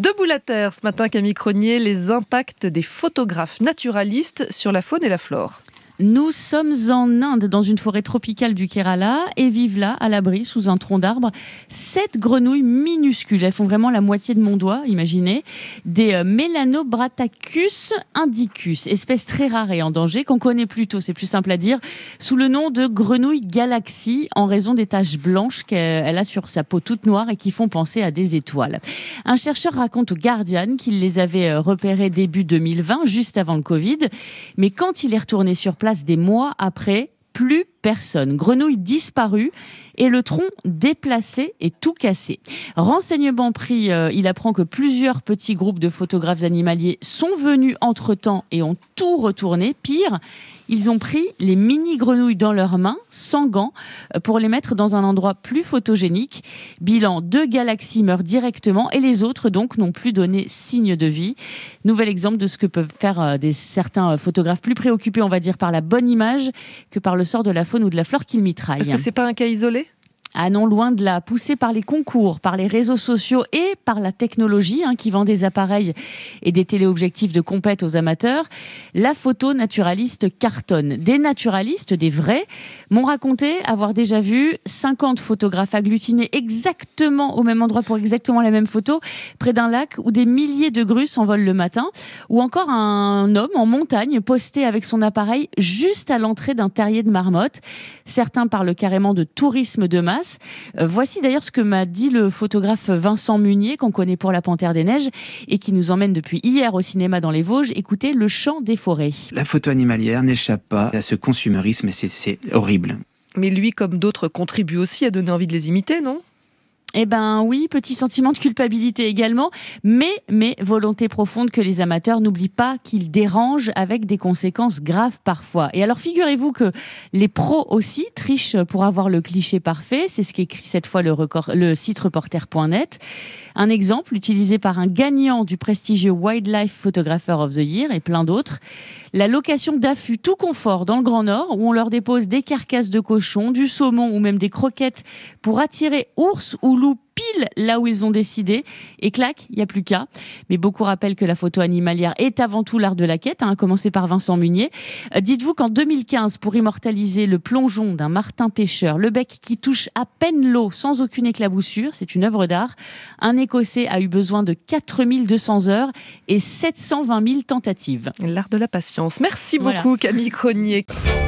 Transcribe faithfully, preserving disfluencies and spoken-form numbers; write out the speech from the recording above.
Debout la terre, ce matin, Camille Cronier, les impacts des photographes naturalistes sur la faune et la flore. Nous sommes en Inde, dans une forêt tropicale du Kerala, et vivent là, à l'abri, sous un tronc d'arbre, sept grenouilles minuscules. Elles font vraiment la moitié de mon doigt, imaginez. Des euh, Melanobrachacus indicus, espèce très rare et en danger, qu'on connaît plutôt, c'est plus simple à dire, sous le nom de grenouille galaxie, en raison des taches blanches qu'elle a sur sa peau toute noire et qui font penser à des étoiles. Un chercheur raconte au Guardian qu'il les avait repérées début deux mille vingt, juste avant le Covid, mais quand il est retourné sur place des mois après, plus personne. Grenouille disparue et le tronc déplacé et tout cassé. Renseignement pris, euh, il apprend que plusieurs petits groupes de photographes animaliers sont venus entre-temps et ont tout retourné. Pire, ils ont pris les mini-grenouilles dans leurs mains, sans gants, pour les mettre dans un endroit plus photogénique. Bilan, deux galaxies meurent directement et les autres donc n'ont plus donné signe de vie. Nouvel exemple de ce que peuvent faire des, certains photographes plus préoccupés, on va dire, par la bonne image que par le sort de la faune ou de la flore qu'ils mitraillent. Est-ce que c'est pas un cas isolé ? Ah non, loin de là. Poussé par les concours, par les réseaux sociaux et par la technologie hein, qui vend des appareils et des téléobjectifs de compète aux amateurs, la photo naturaliste cartonne. Des naturalistes, des vrais, m'ont raconté avoir déjà vu cinquante photographes agglutinés exactement au même endroit pour exactement la même photo, près d'un lac où des milliers de grues s'envolent le matin, ou encore un homme en montagne posté avec son appareil juste à l'entrée d'un terrier de marmotte. Certains parlent carrément de tourisme de masse. Euh, voici d'ailleurs ce que m'a dit le photographe Vincent Munier, qu'on connaît pour La Panthère des Neiges et qui nous emmène depuis hier au cinéma dans les Vosges. Écoutez, Le Chant des forêts. La photo animalière n'échappe pas à ce consumérisme et c'est, c'est horrible. Mais lui, comme d'autres, contribue aussi à donner envie de les imiter, non ? Eh ben oui, petit sentiment de culpabilité également, mais, mais volonté profonde que les amateurs n'oublient pas qu'ils dérangent avec des conséquences graves parfois. Et alors figurez-vous que les pros aussi trichent pour avoir le cliché parfait, c'est ce qu'écrit cette fois le, record, le site reporter point net. Un exemple utilisé par un gagnant du prestigieux Wildlife Photographer of the Year et plein d'autres, la location d'affûts tout confort dans le Grand Nord où on leur dépose des carcasses de cochons, du saumon ou même des croquettes pour attirer ours ou loups pile là où ils ont décidé et clac, il n'y a plus qu'à. Mais beaucoup rappellent que la photo animalière est avant tout l'art de la quête, hein, à commencer par Vincent Munier. Euh, dites-vous qu'en deux mille quinze, pour immortaliser le plongeon d'un martin pêcheur, le bec qui touche à peine l'eau sans aucune éclaboussure, c'est une œuvre d'art, un Écossais a eu besoin de quatre mille deux cents heures et sept cent vingt mille tentatives. L'art de la patience. Merci Voilà. beaucoup Camille Cronier.